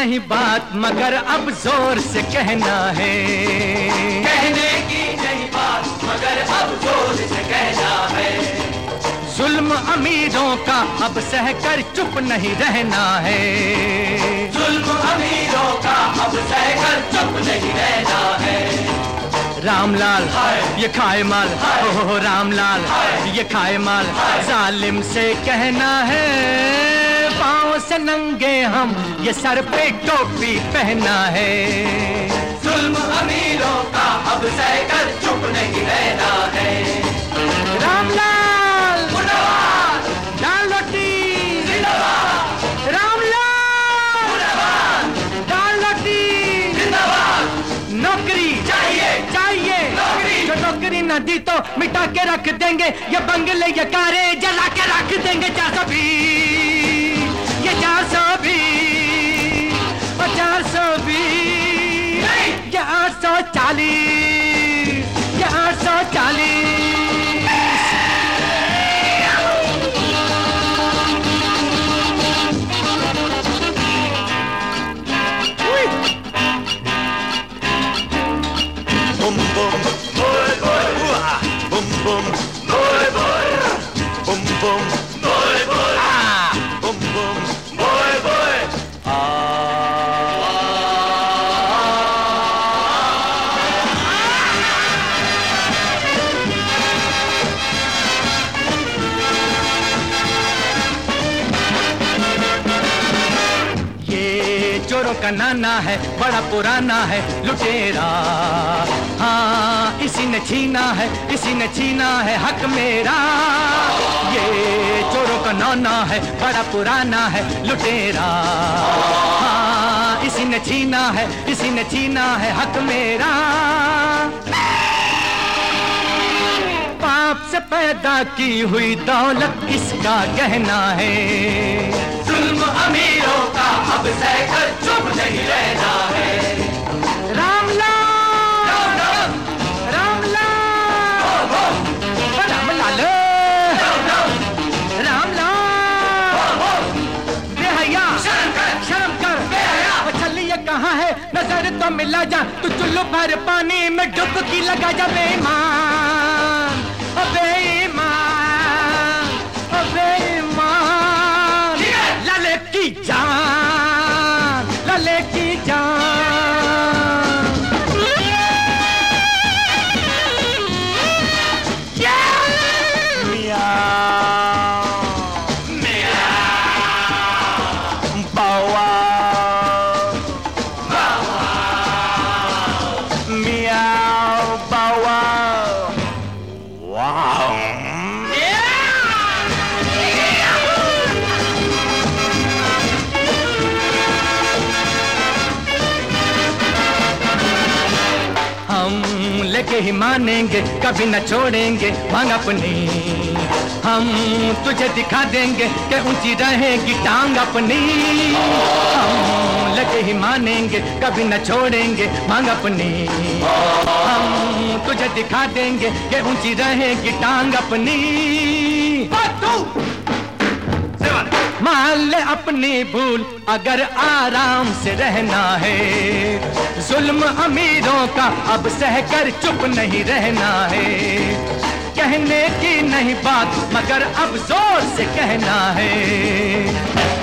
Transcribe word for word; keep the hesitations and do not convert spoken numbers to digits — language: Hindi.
नहीं बात मगर अब जोर से कहना है। कहने की नहीं बात मगर अब जोर से कहना है। जुल्म अमीरों का अब सहकर चुप नहीं रहना है। जुल्म अमीरों का अब सहकर चुप नहीं रहना है। रामलाल ये खाए माल, ओह रामलाल ये खाए माल, जालिम से कहना है पाँव से नंगे हम ये सर पे टोपी पहना है। जुल्म अमीरों का अब सहकर चुप नहीं रहना है। रामलाल मुर्दाबाद, दाल रोटी जिंदाबाद, रामलाल मुर्दाबाद, दाल रोटी जिंदाबाद, नौकरी चाहिए चाहिए नौकरी। जो नौकरी न दी तो मिटा के रख देंगे ये बंगले ये कारें जला के रख देंगे। चार सौ बीस ये चार सौ बीस और चार सौ बीस ये आठ सौ चालीस ये आठ सौ चालीस। Boom boom, boy boy, ooh-ah. Boom boom, boy boy, boom boom, boy boy, ah. Boom boom, boy boy, ah. ये चोरों का नाना है बड़ा पुराना है लुटेरा, हाँ इसी ने छीना है इसी ने छीना है हक मेरा। ये चोरों का नाना है बड़ा पुराना है लुटेरा, हाँ इसी ने छीना है इसी ने छीना है हक मेरा। पाप से पैदा की हुई दौलत किसका गहना है। जुल्म अमीरों का अब सहकर चुप नहीं रहना है। रामलाल राम राम, रामलाल रामलाल रामलाल बेहया शर्म कर, शर्म कर बेहया। छलिए कहाँ है नजर तो मिला जा, तू चुल्लू भर पानी में डुबकी लगा जा। बेईमान ओ बेईमान ओ बेईमान लले की जान लले की जान। Meow, bow wow, meow, bow wow, wow. हम लेके ही मानेंगे कभी न छोड़ेंगे मांग अपनी, हम तुझे दिखा देंगे कि ऊंची रहेगी टांग अपनी। हम लेके ही मानेंगे कभी न छोड़ेंगे मांग अपनी, हम तुझे दिखा देंगे कि ऊंची रहेगी टांग अपनी। मान ले अपनी भूल अगर आराम से रहना है। जुल्म अमीरों का अब सहकर चुप नहीं रहना है। कहने की नहीं बात मगर अब जोर से कहना है।